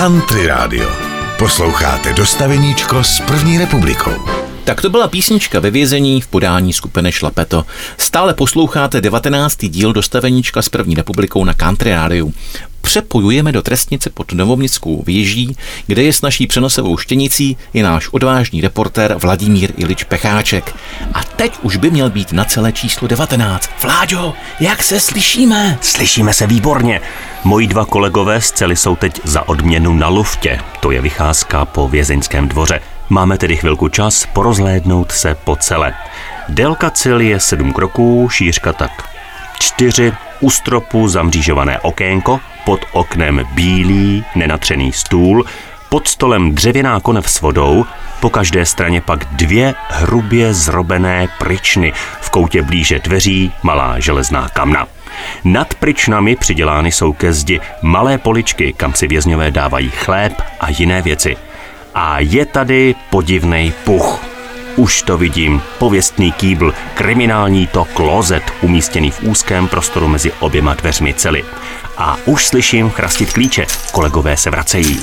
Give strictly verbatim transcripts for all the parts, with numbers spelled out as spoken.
Country Radio. Posloucháte Dostaveníčko s První republikou. Tak to byla písnička Ve vězení v podání skupiny Šlapeto. Stále posloucháte devatenáctý díl Dostaveníčka s První republikou na Country Rádiu. Přepojujeme do Trestnice pod Novoměstskou věží, kde je s naší přenosovou štěnicí i náš odvážný reportér Vladimír Ilič Pecháček. A teď už by měl být na celé číslo devatenáct. Vláďo, jak se slyšíme? Slyšíme se výborně. Moji dva kolegové z cely jsou teď za odměnu na luftě. To je vycházka po vězeňském dvoře. Máme tedy chvilku čas porozhlédnout se po cele. Délka cel je sedm kroků, šířka tak čtyři, u stropu zamřížované okénko, pod oknem bílý, nenatřený stůl, pod stolem dřevěná konev s vodou, po každé straně pak dvě hrubě zrobené pryčny, v koutě blíže dveří malá železná kamna. Nad pryčnami přidělány jsou ke zdi malé poličky, kam si vězňové dávají chléb a jiné věci. A je tady podivnej puch. Už to vidím, pověstný kýbl, kriminální to klozet, umístěný v úzkém prostoru mezi oběma dveřmi cely. A už slyším chrastit klíče, kolegové se vracejí.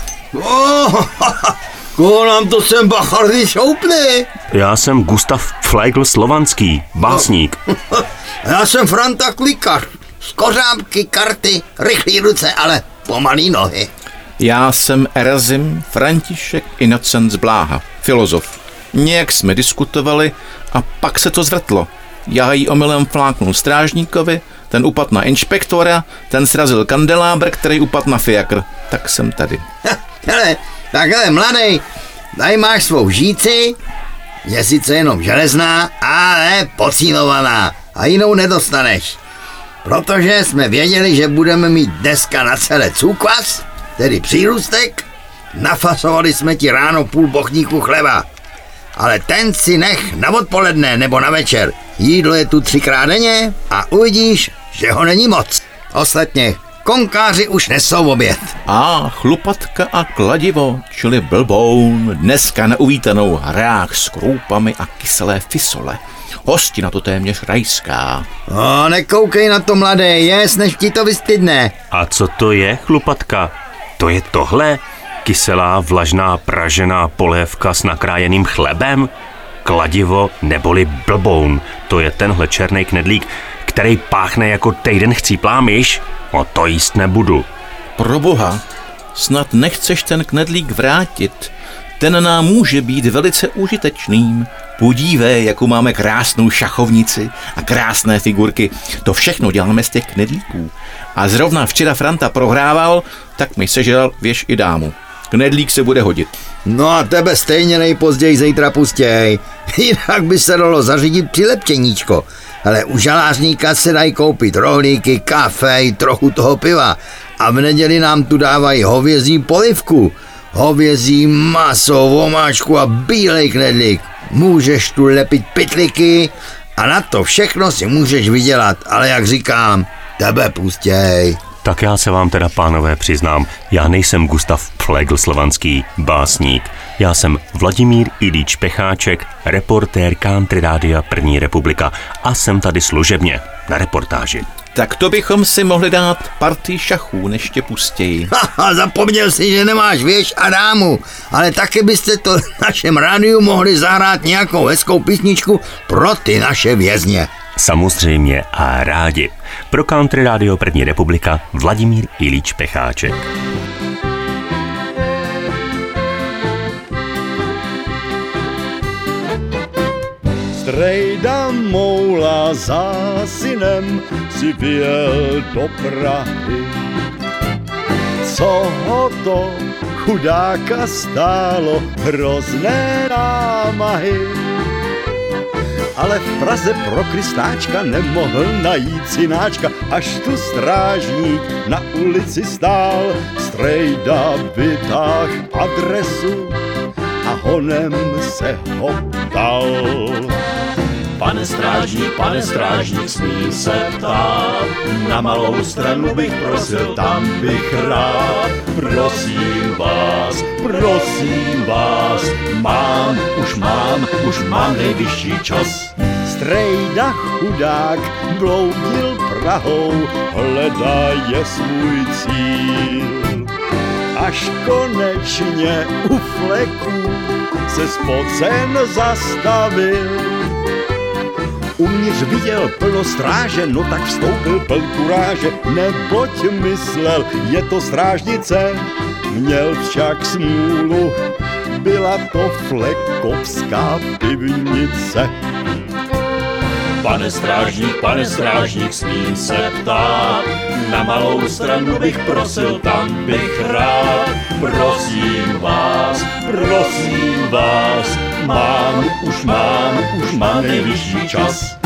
Oh, koho nám to sem bachardy šoupli? Já jsem Gustav Pflegl Slovanský, básník. Já jsem Franta Klikař, z kořápky, karty, rychlý ruce, ale pomalý nohy. Já jsem Erazim František Inocenc Bláha, filozof. Nějak jsme diskutovali a pak se to zvrtlo. Já jí omylem fláknul strážníkovi, ten upad na inspektora, ten srazil kandelábr, který upad na fiakr. Tak jsem tady. Hele, takhle mladej, tady máš svou žíci, je sice jenom železná, ale pocílovaná a jinou nedostaneš. Protože jsme věděli, že budeme mít dneska na celé cukvas, tedy přírůstek, nafasovali jsme ti ráno půl bochníku chleba. Ale ten si nech na odpoledne nebo na večer. Jídlo je tu třikrát denně a uvidíš, že ho není moc. Ostatně konkáři už nesou oběd. A chlupatka a kladivo, čili blboun, dneska na uvítanou hrách s kroupami a kyselé fisole. Hostina to téměř rajská. O, nekoukej na to, mladé, jes, než ti to vystydne. A co to je, chlupatka? To je tohle? Kyselá, vlažná, pražená polévka s nakrájeným chlebem? Kladivo neboli blboun, to je tenhle černý knedlík, který páchne jako týden chcíplá myš? O to jíst nebudu. Proboha, snad nechceš ten knedlík vrátit? Ten nám může být velice užitečným. Podívej, jakou máme krásnou šachovnici a krásné figurky. To všechno děláme z těch knedlíků. A zrovna včera Franta prohrával, tak mi sežral věž i dámu. Knedlík se bude hodit. No a tebe stejně nejpozději zítra pustěj. Jinak by se dalo zařídit přilepčeníčko. Ale u žalářníka se dají koupit rohlíky, kafe i trochu toho piva. A v neděli nám tu dávají hovězí polivku. Hovězí maso, vomáčku a bílej knedlík. Můžeš tu lepit pytliky a na to všechno si můžeš vydělat. Ale jak říkám, tebe pustěj. Tak já se vám teda, pánové, přiznám, já nejsem Gustav Pflegl Slovanský, básník. Já jsem Vladimír Ilič Pecháček, reportér Country Rádia První republika a jsem tady služebně na reportáži. Tak to bychom si mohli dát partii šachů, než tě pustějí. Haha, zapomněl si, že nemáš věž a dámu, ale taky byste to v našem rádiu mohli zahrát nějakou hezkou písničku pro ty naše vězně. Samozřejmě a rádi. Pro Country Radio První republika Vladimír Ilič Pecháček. Strejda Moula za synem si vyjel do Prahy. Co ho to chudáka stálo hrozné námahy. Ale v Praze pro Krystáčka nemohl najít synáčka, až tu strážník na ulici stál. Strejda vytáhl adresu a honem se ho ptal. Pane strážník, pane strážník, smím se ptát, na Malou Stranu bych prosil, tam bych rád. Prosím vás, prosím vás, mám, už mám, už mám nejvyšší čas. Strejda chudák bloudil Prahou, hledaje svůj cíl. až konečně u fleku se spocen zastavil. Uvnitř viděl plno stráže, no tak vstoupil pln kuráže, neboť myslel, je to strážnice. Měl však smůlu, byla to flekovská pivnice. Pane strážník, pane strážník, smím se ptát, na malou stranu bych prosil, tam bych rád. Prosím vás, prosím vás, mám, už mám, už mám nejvyšší čas.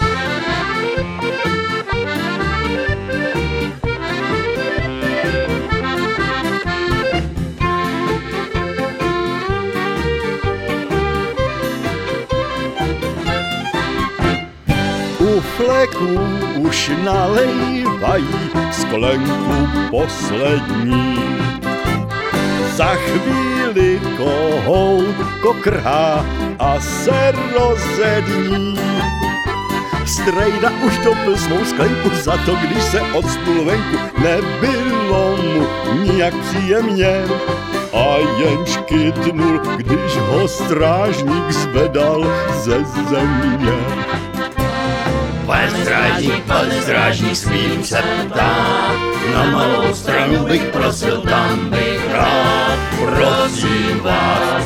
U fleku už nalejvají sklenku poslední. Za chvíli kohout kokrhá a se rozední. Strejda už dopil svou sklenku, za to když se odstnul venku, nebylo mu nijak příjemně. A jen škytnul, když ho strážník zvedal ze země. Pane strážník, pane strážník, smím se ptát, na malou stranu bych prosil, tam bych rád. Prosím vás,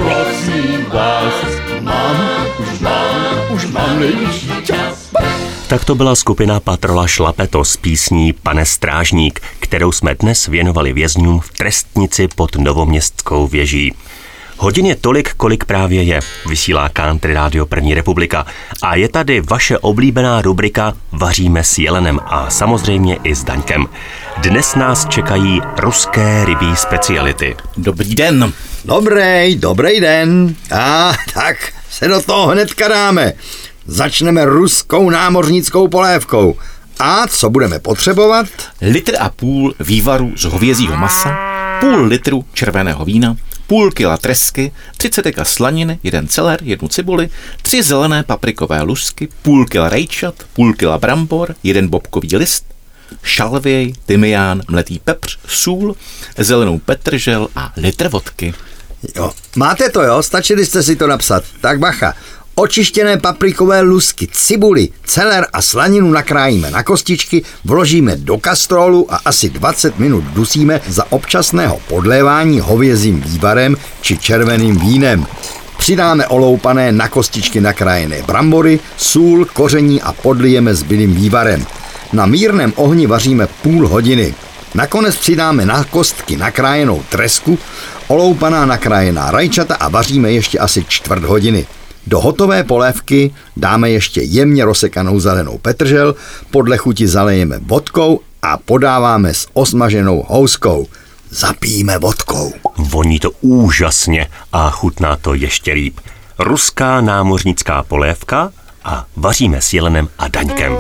prosím vás, mám, už mám, už mám nejvyšší čas. Tak to byla skupina Patrola Šlapeto s písní Pane strážník, kterou jsme dnes věnovali vězňům v trestnici pod Novoměstskou věží. Hodin je tolik, kolik právě je, vysílá Country Rádio První republika. A je tady vaše oblíbená rubrika Vaříme s Jelenem a samozřejmě i s Daňkem. Dnes nás čekají ruské rybí speciality. Dobrý den. Dobrý, dobrý den. A tak se do toho hnedka dáme. Začneme ruskou námořnickou polévkou. A co budeme potřebovat? Litr a půl vývaru z hovězího masa, půl litru červeného vína, půl kila tresky, třicet deka slaniny, jeden celer, jednu cibuli, tři zelené paprikové lusky, půl kila rejčat, půl kila brambor, jeden bobkový list, šalvěj, tymián, mletý pepř, sůl, zelenou petržel a litr vodky. Jo, máte to, jo? Stačili jste si to napsat. Tak bacha. Očištěné paprikové lusky, cibuli, celer a slaninu nakrájíme na kostičky, vložíme do kastrolu a asi dvacet minut dusíme za občasného podlévání hovězím vývarem či červeným vínem. Přidáme oloupané na kostičky nakrájené brambory, sůl, koření a podlijeme zbylým vývarem. Na mírném ohni vaříme půl hodiny. Nakonec přidáme na kostky nakrájenou tresku, oloupaná nakrájená rajčata a vaříme ještě asi čtvrt hodiny. Do hotové polévky dáme ještě jemně rozsekanou zelenou petržel, podle chuti zalejeme vodkou a podáváme s osmaženou houskou. Zapijeme vodkou. Voní to úžasně a chutná to ještě líp. Ruská námořnická polévka a vaříme s Jelenem a Daňkem.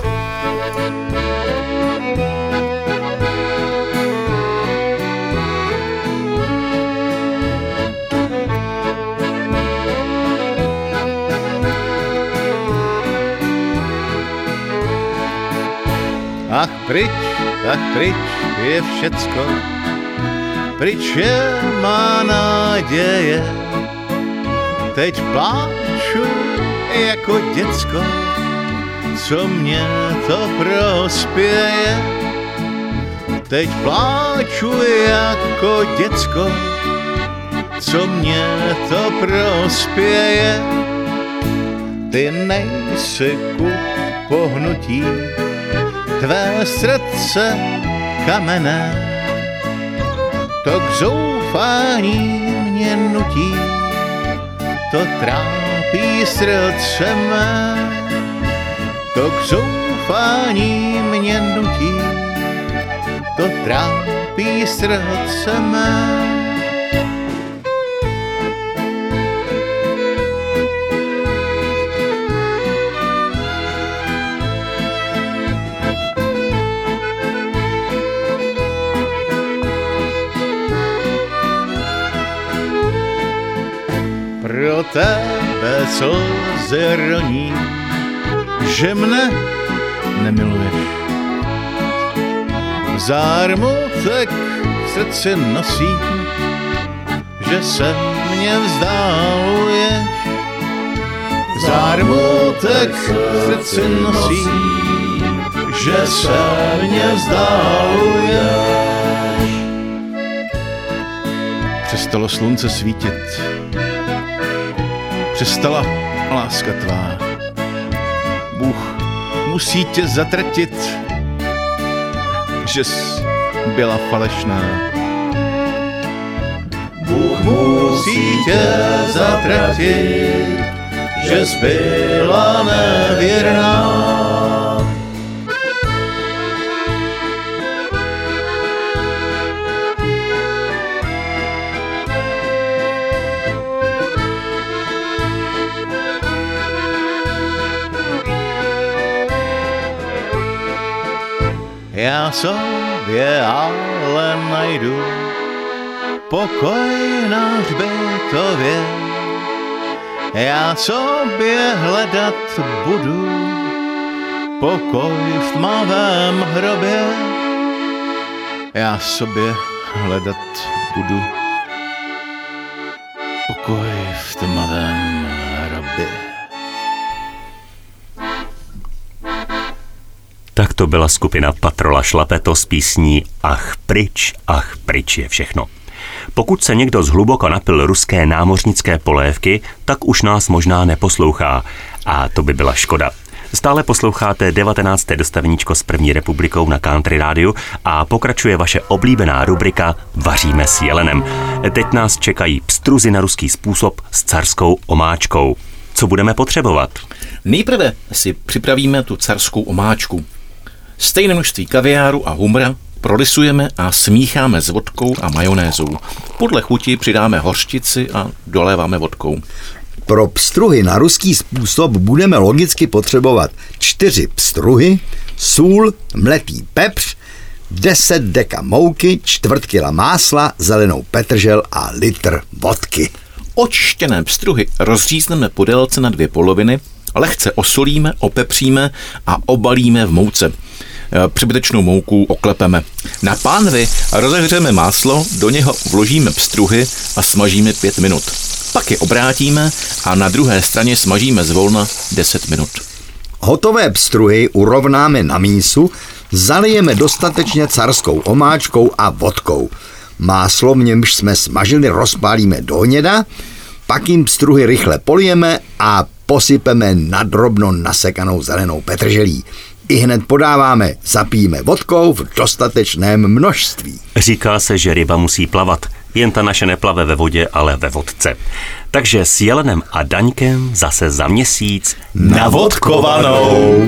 Ach pryč, ach pryč je všecko, pryč je má naděje. Teď pláču jako děcko, co mě to prospěje. Teď pláču jako děcko, co mě to prospěje. Ty nejsi ku pohnutí, tvé srdce kamenné, to k zoufání mě nutí, to trápí srdce mé, to k zoufání mě nutí, to trápí srdce mé. Pro tebe slzy roní, že mne nemiluješ. Zármutek v srdci nosím, že se mě vzdáluješ. Zármutek v srdci nosím, že se mě vzdáluješ. Přestalo slunce svítit, přestala láska tvá. Bůh musí tě zatratit, že jsi byla falešná. Bůh musí tě zatratit, že jsi byla nevěrná. Já sobě ale najdu pokoj na hřbitově. Já sobě hledat budu pokoj v tmavém hrobě. Já sobě hledat budu pokoj v tmavém hrobě. Tak to byla skupina Patrola Šlapeto s písní Ach pryč, ach pryč je všechno. Pokud se někdo zhluboko napil ruské námořnické polévky, tak už nás možná neposlouchá. A to by byla škoda. Stále posloucháte devatenácté dostaveníčko s první republikou na Country Rádiu a pokračuje vaše oblíbená rubrika Vaříme s jelenem. Teď nás čekají pstruzy na ruský způsob s carskou omáčkou. Co budeme potřebovat? Nejprve si připravíme tu carskou omáčku. Stejné množství kaviáru a humra prolisujeme a smícháme s vodkou a majonézou. Podle chuti přidáme hořčici a doléváme vodkou. Pro pstruhy na ruský způsob budeme logicky potřebovat čtyři pstruhy, sůl, mletý pepř, deset deka mouky, čtvrt kila másla, zelenou petržel a litr vodky. Očištěné pstruhy rozřízneme po délce na dvě poloviny, lehce osolíme, opepříme a obalíme v mouce. Přebytečnou mouku oklepeme. Na pánvi rozehřeme máslo, do něho vložíme pstruhy a smažíme pět minut. Pak je obrátíme a na druhé straně smažíme zvolna deset minut. Hotové pstruhy urovnáme na mísu, zalijeme dostatečně carskou omáčkou a vodkou. Máslo, v němž jsme smažili, rozpálíme do hněda, pak jim pstruhy rychle polijeme a posypeme nadrobno nasekanou zelenou petrželí. I hned podáváme, zapijeme vodkou v dostatečném množství. Říká se, že ryba musí plavat, jen ta naše neplave ve vodě, ale ve vodce. Takže s Jelenem a Daňkem zase za měsíc navodkovanou.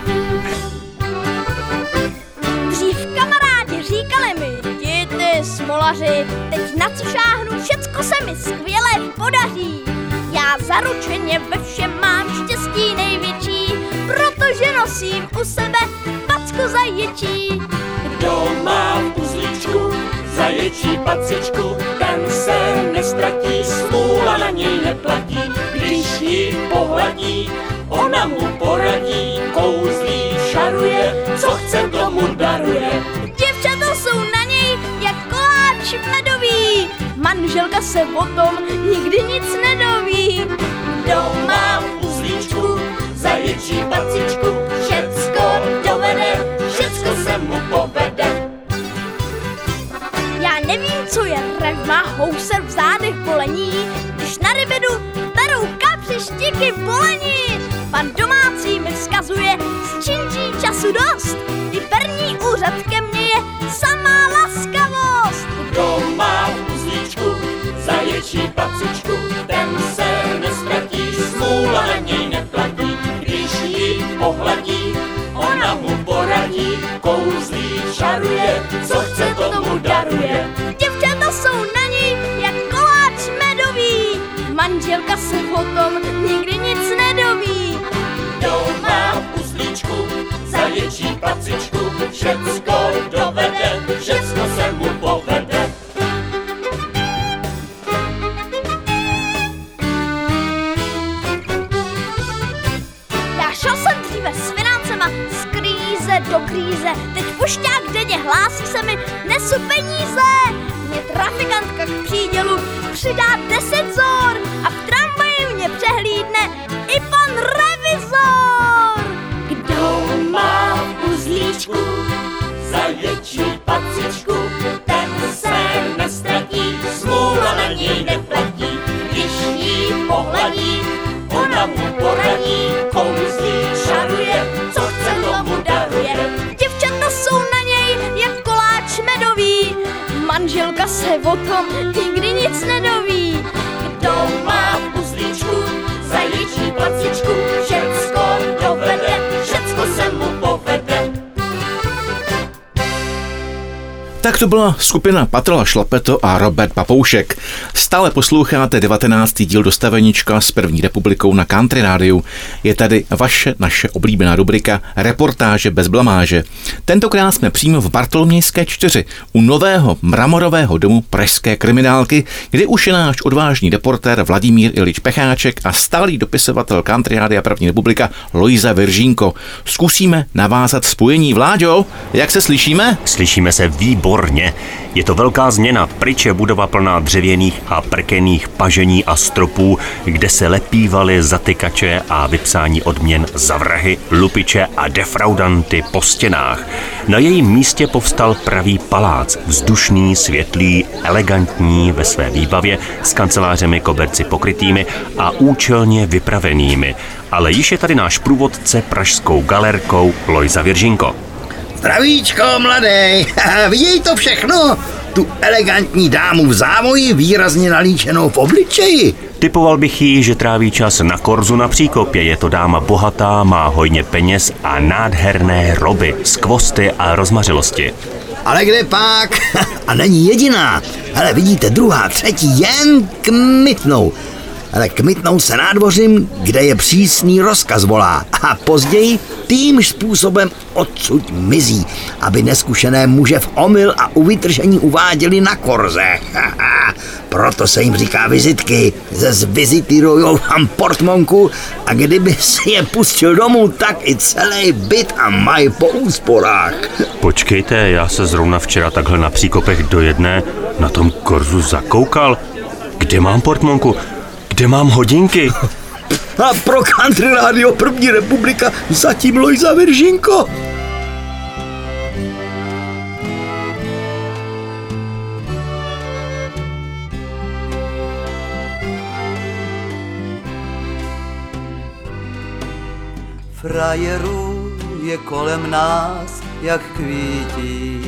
Dřív kamarádi říkali mi, ti ty smolaři, teď na co šáhnu, všecko se mi skvěle podaří. Já zaručeně ve všem mám štěstí největší, protože nosím u sebe packu zaječí. Kdo má v uzlíčku zaječí pacičku, ten se nestratí, smůla na něj neplatí. Když ji pohladí, ona mu poradí, kouzlí, šaruje, co chce, tomu daruje. Děvčata jsou na něj jak koláč medový, manželka se o tom nikdy nic nedoví. Kdo má v uzlíčku zaječí pacičku, všecko dovede, všecko se mu povede. Já nevím, co je revma, houser v zádech bolení, když na ryby jdu, berou kapři, štiky, bolení. Pan domácí mi vzkazuje, z činčí času dost, i perní úřad ke mně je samá laskavost. Kdo má v uzlíčku zaječí pacičku, ten se nestratí, smůla na něj neplatí. Když ji pohladí, ona mu poradí, kouzlí, šaruje, co chce, tomu daruje. Děvčata jsou na ní jak koláč medový, manželka se o tom nikdy nic nedoví. Kdo má v uzlíčku zaječí pacičku, všecko dovede, všecko se mu povede. Já šel jsem dříve s financema z kríze do kríze, teď pušťák denně hlásí se mi, nesu peníze. k přídělu přidá deset zor a v tramvaji mě přehlídne i pan revizor. Kdo má v uzlíčku zaječí pacičku, ten se nestratí, smůla na něj neplatí. Když jí pohladí, ona mu poradí, kouzlí, čaruje, co chce tomu daruje. Děvčata jsou na něj jak koláč medový, manželka se o tom nikdy nic nedoví. Kdo má v uzlíčku zaječí pacičku, všecko dovede, všecko se mu povede. Tak to byla skupina Patrla Šlapeto a Robert Papoušek. Stále posloucháte devatenáctý díl Dostaveníčka s první republikou na Country Rádiu. Je tady vaše, naše oblíbená rubrika Reportáže bez blamáže. Tentokrát jsme přímo v Bartolomějské čtyři u nového mramorového domu pražské kriminálky, kde už je náš odvážný reportér Vladimír Ilič Pecháček a stálý dopisovatel Country Rádia první republika Lojza Viržínko. Zkusíme navázat spojení. Vláďo, jak se slyšíme? Slyšíme se výborně. Je to velká změna. Pryč je budova plná dřevěných a prkených pažení a stropů, kde se lepívaly zatykače a vypsání odměn za vrahy, lupiče a defraudanty po stěnách. Na jejím místě povstal pravý palác, vzdušný, světlý, elegantní ve své výbavě, s kancelářemi koberci pokrytými a účelně vypravenými. Ale již je tady náš průvodce pražskou galerkou Lojza Viržínko. Zdravíčko, mladej, viděj to všechno, tu elegantní dámu v závoji výrazně nalíčenou v obličeji. Typoval bych jí, že tráví čas na Korzu na Příkopě. Je to dáma bohatá, má hojně peněz a nádherné roby, skvosty a rozmařilosti. Ale kde pak? A není jediná. Hele, vidíte, druhá, třetí, jen kmitnou. Ale kmitnou se nádvořím, kde je přísný rozkaz volá. A později týmž způsobem odsud mizí, aby neskušené muže v omyl a u vytržení uváděli na Korze. Proto se jim říká vizitky. Ze zvizitirujou vám portmonku a kdyby si je pustil domů, tak i celý byt a mají po úsporách. Počkejte, já se zrovna včera takhle na Příkopech do jedné na tom Korzu zakoukal. Kde mám portmonku? Kde mám hodinky? A pro Country Rádio první republika zatím Lojza Viržínko. Frajerů je kolem nás jak kvítí,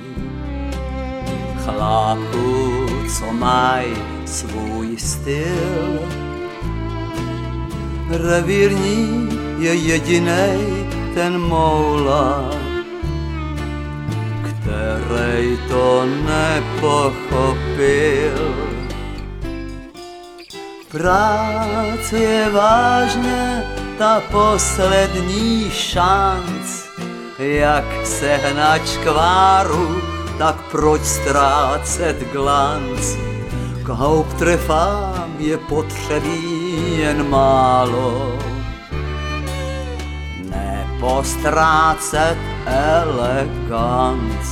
chlápků, co mají svůj styl. Revírní je jedinej ten moula, který to nepochopil. Práce je vážně ta poslední šanc, jak sehnat škváru, tak proč ztrácet glanc? K haupttreffám je potřebí jen málo, nepostrácet eleganc.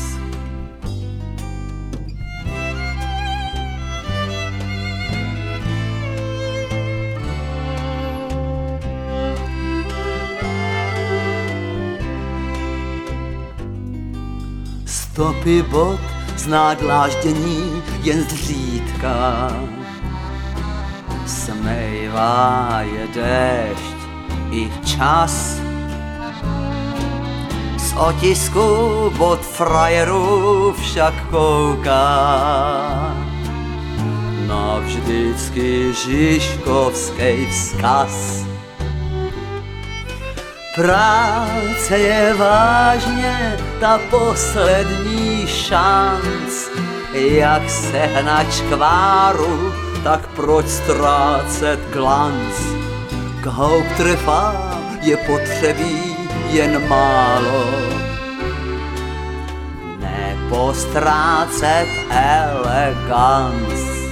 Stopy bot zná dláždění jen zřídka, smejvá je déšť i čas. Z otisku bot frajerů však kouká na vždycky žižkovský vzkaz. Práce je vážně ta poslední šanc, jak sehnat škváru, tak proč ztrácet glanc? K haupttreffám je potřebí jen málo, nepostrácet eleganc.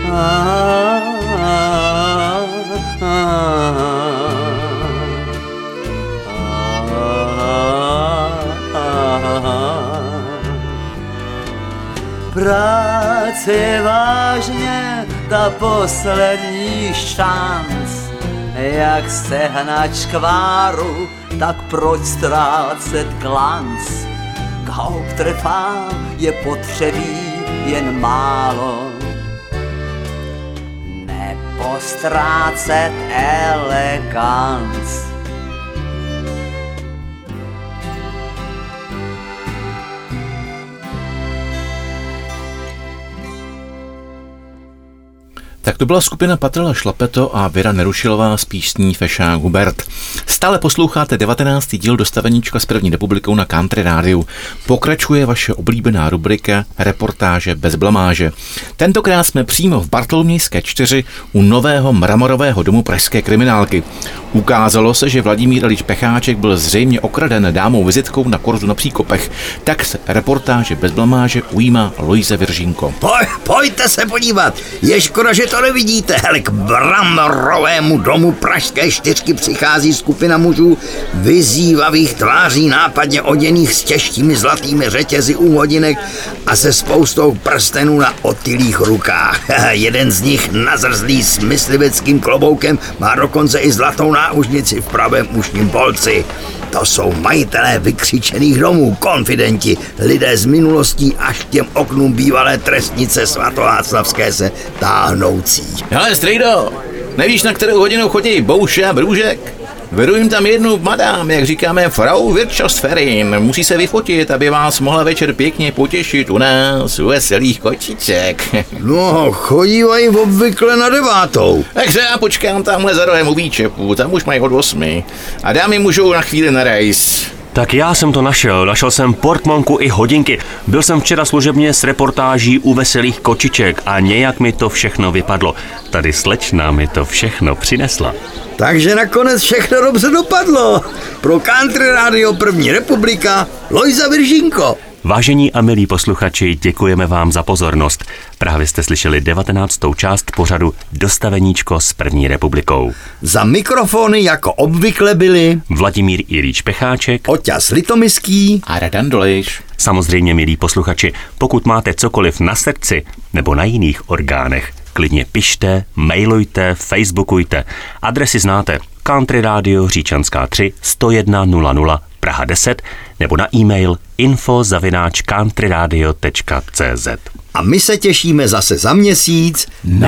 Práce vážně ta poslední šanc, jak sehnat škváru, tak proč ztrácet glanc? K haupttreffám je potřebí jen málo, nepostrácet eleganc. Tak to byla skupina Patrla Šlapeto a Věra Nerušilová s písní Fešák Hubert. Stále posloucháte devatenáctý díl Dostaveníčka s první republikou na Country Rádiu. Pokračuje vaše oblíbená rubrika Reportáže bez blamáže. Tentokrát jsme přímo v Bartolomějské čtyři u nového mramorového domu pražské kriminálky. Ukázalo se, že Vladimír Elič Pecháček byl zřejmě okraden dámou vizitkou na kurzu na Příkopech. Tak se reportáže bez blamáže ujímá Lojze Viržínko. Poj, pojďte se podívat, je škoda, že to nevidíte, hele, k mramorovému domu pražské čtyřky přichází skupina mužů vyzývavých tváří, nápadně oděných s těžkými zlatými řetězy u hodinek a se spoustou prstenů na otylých rukách. Jeden z nich nazrzlý s mysliveckým kloboukem má dokonce i zlatou náušnici v pravém ušním polci. To jsou majitelé vykřičených domů, konfidenti, lidé z minulostí až k těm oknům bývalé trestnice svatováclavské se táhnoucí. Hele, strejdo, nevíš, na kterou hodinu chodí Bouše a Brůžek? Vedu jim tam jednu madám, jak říkáme, Frau Wirtschaftsferin. Musí se vyfotit, aby vás mohla večer pěkně potěšit u nás, u veselých kočiček. No, chodívají obvykle na devátou. Takže já počkám tamhle za rohem u výčepu, tam už mají od osmi. A dámy můžou na chvíli na rejs. Tak já jsem to našel, našel jsem portmonku i hodinky. Byl jsem včera služebně s reportáží u veselých kočiček a nějak mi to všechno vypadlo. Tady slečna mi to všechno přinesla. Takže nakonec všechno dobře dopadlo. Pro Country Radio První republika Lojza Viržínko. Vážení a milí posluchači, děkujeme vám za pozornost. Právě jste slyšeli devatenáctou část pořadu Dostaveníčko s první republikou. Za mikrofony jako obvykle byli Vladimír Ilíč Pecháček, Oťas Litomyský a Radan Dolejš. Samozřejmě, milí posluchači, pokud máte cokoliv na srdci nebo na jiných orgánech, klidně pište, mailujte, facebookujte. Adresy znáte: Country Radio Říčanská tři sto jedna nula nula Praha deset nebo na e-mail info zavináč countryradio tečka cz. A my se těšíme zase za měsíc.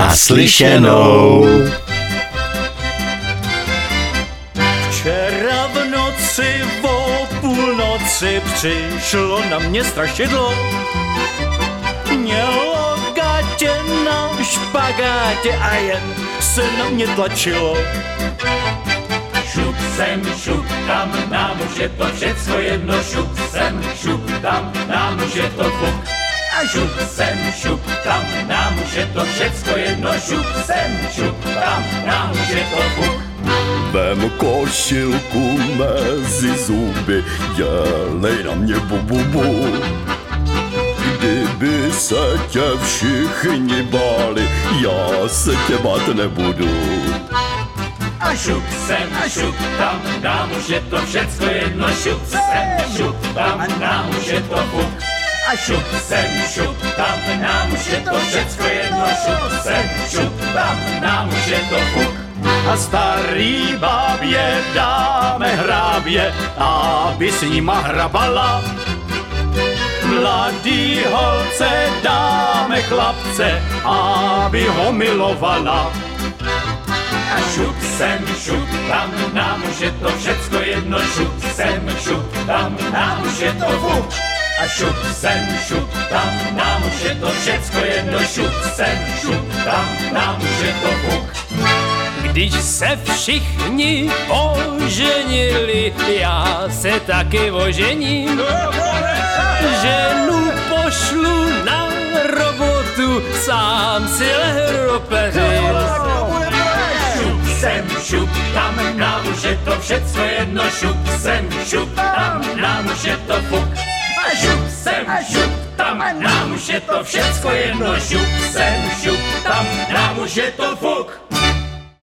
Naslyšenou. Včera v noci o půlnoci přišlo na mě strašidlo. Mělo gatě na špagátě a jen se na mě tlačilo. Šup sem, šup tam, nám už je to všecko jedno. Šup sem, šup tam, nám už je to fuk. A šup sem, šup tam, nám už je to všecko jedno. Šup sem, šup tam, nám už je to fuk. Vem košilku mezi zuby, dělej na mě bu-bu-bu. Kdyby se tě všichni báli, já se tě bát nebudu. A šup sem, a šup tam, nám už je to všecko jedno. Šup sem, šup tam, nám už je to fuk. A šup sem, šup tam, nám už je to všecko jedno. Šup sem, šup tam, nám už je to fuk. A starý babě dáme hrábě, aby s nima hrabala. Mladý holce dáme chlapce, aby ho milovala. A šup sem, šup tam, nám už je to všecko jedno. Šup sem, šup tam, nám už je to fuk. A šup sem, šup tam, nám už je to všecko jedno. Šup sem, šup tam, nám už je to fuk. Když se všichni oženili, já se taky ožením. Ženu pošlu na robotu, sám si lehru peřím. Šup sem, šup tam, nám už je to všecko jedno. Šup sem, šup tam, nám už je to fuk. A šup sem, šup tam, nám už je to všecko jedno. Šup sem, šup tam, nám už je to fuk.